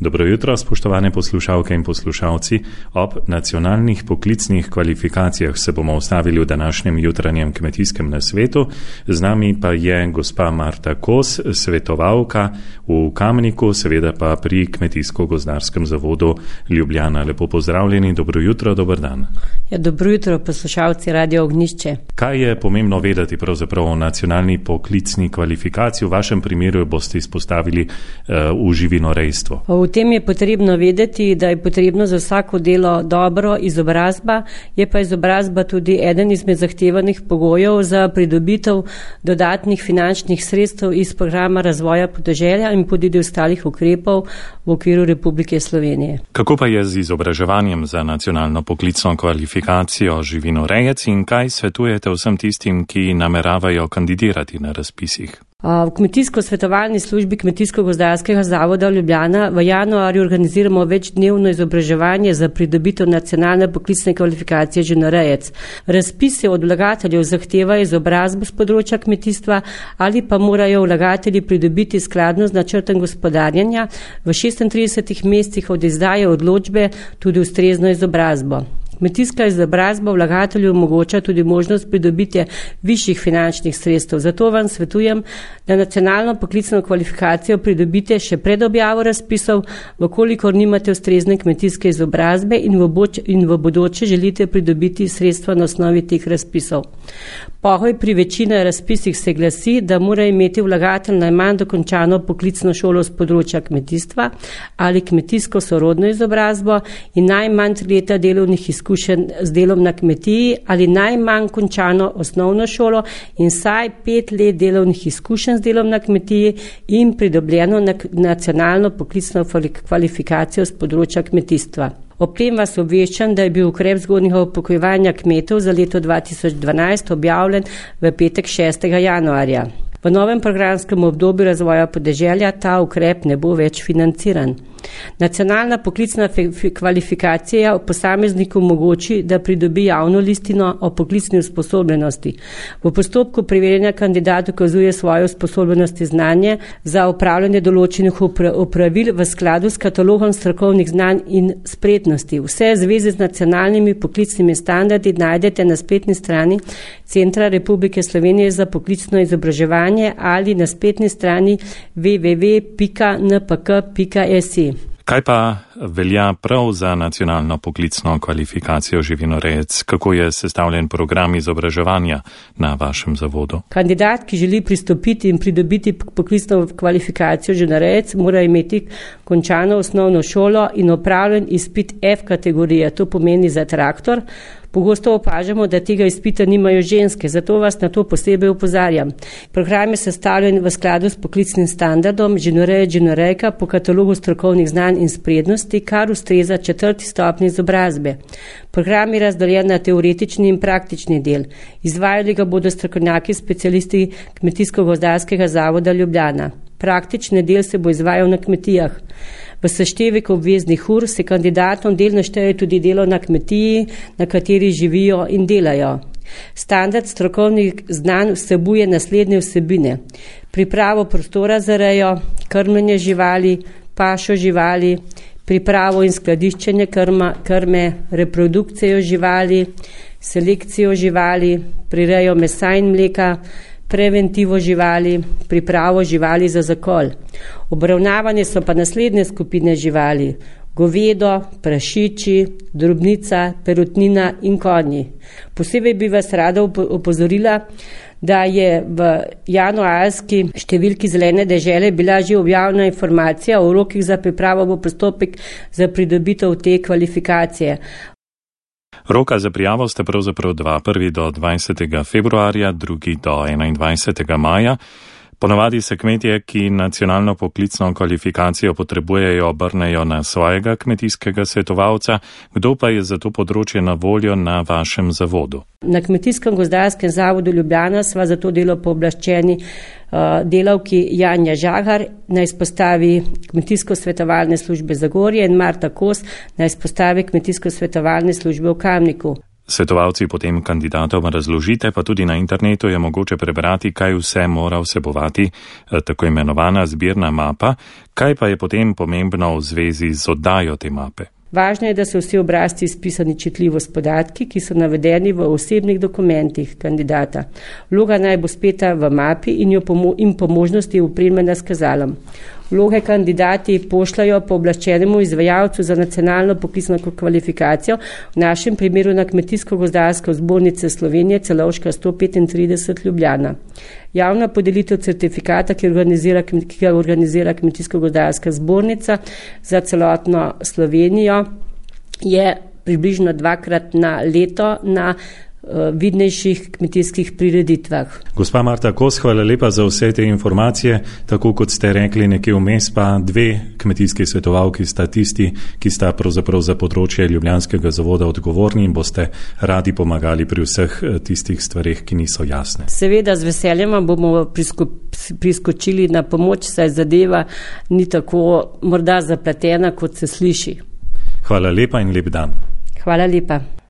Dobro jutro, spoštovane poslušalke in poslušalci. Ob nacionalnih poklicnih kvalifikacijah se bomo ustavili v današnjem jutranjem kmetijskem nasvetu. Z nami pa je gospa Marta Kos, svetovalka v Kamniku, seveda pa pri Kmetijsko-gozdarskem zavodu Ljubljana. Lepo pozdravljeni, dobro jutro, dober dan. Ja, dobro jutro, poslušalci Radio Ognjišče. Kaj je pomembno vedeti pravzaprav o nacionalni poklicni kvalifikaciji? V vašem primeru boste izpostavili v živinorejstvo. V tem je potrebno vedeti, da je potrebno za vsako delo dobro izobrazba, je pa izobrazba tudi eden izmed zahtevanih pogojev za pridobitev dodatnih finančnih sredstev iz programa razvoja podeželja in tudi ostalih ukrepov v okviru Republike Slovenije. Kako pa je z izobraževanjem za nacionalno poklicno kvalifikacijo živinorejec in kaj svetujete vsem tistim, ki nameravajo kandidirati na razpisih? V Kmetijsko-svetovalni službi Kmetijsko-gozdarskega zavoda Ljubljana v januarju organiziramo večdnevno izobraževanje za pridobitev nacionalne poklicne kvalifikacije živinorejec. Razpisi od vlagateljev zahtevajo izobrazbo z področja kmetijstva ali pa morajo vlagatelji pridobiti skladno z načrtom gospodarjenja v 36 mesecih od izdaje odločbe tudi ustrezno izobrazbo. Kmetijska izobrazba vlagatelju omogoča tudi možnost pridobitja višjih finančnih sredstev. Zato vam svetujem, da nacionalno poklicno kvalifikacijo pridobite še pred objavo razpisov, vkolikor nimate ustrezne kmetijske izobrazbe in v bodoče želite pridobiti sredstva na osnovi teh razpisov. Pogoj pri večini razpisih se glasi, da mora imeti vlagatelj najmanj dokončano poklicno šolo z področja kmetijstva ali kmetijsko sorodno izobrazbo in najmanj 3 leta delovnih izkušenj z delom na kmetiji ali najmanj končano osnovno šolo in vsaj 5 let delovnih izkušenj z delom na kmetiji in pridobljeno nacionalno poklicno kvalifikacijo z področja kmetijstva. Ob tem vas obveščam, da je bil ukrep zgodnjega upokojevanja kmetov za leto 2012 objavljen v petek 6. januarja. V novem programskem obdobju razvoja podeželja ta ukrep ne bo več financiran. Nacionalna poklicna kvalifikacija posamezniku omogoči, da pridobi javno listino o poklicni usposobljenosti. V postopku preverjanja kandidat dokazuje svoje usposobljenosti znanje za opravljanje določenih opravil v skladu s katalogom strokovnih znanj in spretnosti. Vse zveze z nacionalnimi poklicnimi standardi najdete na spletni strani Centra Republike Slovenije za poklicno izobraževanje ali na spletni strani www.npk.si. Kaj pa velja prav za nacionalno poklicno kvalifikacijo živinorejec? Kako je sestavljen program izobraževanja na vašem zavodu? Kandidat, ki želi pristopiti in pridobiti poklicno kvalifikacijo živinorejec, mora imeti končano osnovno šolo in opravljen izpit F kategorije, to pomeni za traktor. Pogosto opažamo, da tega izpita nimajo ženske, zato vas na to posebej opozarjam. Program je sestavljen v skladu s poklicnim standardom živinorejka po katalogu strokovnih znanj in spretnosti, kar ustreza 4. stopnji izobrazbe. Program je razdeljen na teoretični in praktični del. Izvajali ga bodo strokovnjaki specialisti Kmetijsko-gozdarskega zavoda Ljubljana. Praktični del se bo izvajal na kmetijah. V seštevek obveznih ur se kandidatom delno šteje tudi delo na kmetiji, na kateri živijo in delajo. Standard strokovnih znanj vsebuje naslednje vsebine: pripravo prostora za rejo, krmljenje živali, pašo živali, pripravo in skladiščenje krme, reprodukcijo živali, selekcijo živali, prirejo mesa in mleka, preventivo živali, pripravo živali za zakol. Obravnavane so pa naslednje skupine živali: govedo, prašiči, drobnica, perutnina in konji. Posebej bi vas rada opozorila, da je v januarski številki Zelene dežele bila že objavljena informacija o rokih za pripravo v postopek za pridobitev te kvalifikacije. Roka za prijavo sta pravzaprav dva, prvi do 20. februarja, drugi do 21. maja. Ponavadi se kmetje, ki nacionalno poklicno kvalifikacijo potrebujejo, obrnejo na svojega kmetijskega svetovalca. Kdo pa je za to področje na voljo na vašem zavodu? Na Kmetijsko-gozdarskem zavodu Ljubljana sva za to delo pooblaščeni delavki Janja Žagar na izpostavi Kmetijsko-svetovalne službe Zagorje in Marta Kos na izpostavi Kmetijsko-svetovalne službe v Kamniku. Svetovalci potem kandidatom razložite, pa tudi na internetu je mogoče prebrati, kaj vse mora vsebovati tako imenovana zbirna mapa, kaj pa je potem pomembno v zvezi z oddajo te mape. Važno je, da so vsi obrazci izpisani čitljivo s podatki, ki so navedeni v osebnih dokumentih kandidata. Vloga naj bo speta v mapi in po možnosti opremljena s kazalom. Vloge kandidati pošljajo pooblaščenemu izvajalcu za nacionalno poklicno kvalifikacijo, v našem primeru na Kmetijsko-gozdarsko zbornice Slovenije, Celovška 135 Ljubljana. Javna podelitev certifikata, ki ga organizira Kmetijsko-gozdarska zbornica za celotno Slovenijo, je približno 2-krat na leto na vidnejših kmetijskih prireditvah. Gospa Marta Kos, hvala lepa za vse te informacije. Tako kot ste rekli, nekje vmes pa 2 kmetijski svetovalki sta tisti, ki sta pravzaprav za področje Ljubljanskega zavoda odgovorni in boste radi pomagali pri vseh tistih stvareh, ki niso jasne. Seveda, z veseljem bomo priskočili na pomoč, saj zadeva ni tako morda zapletena, kot se sliši. Hvala lepa in lep dan. Hvala lepa.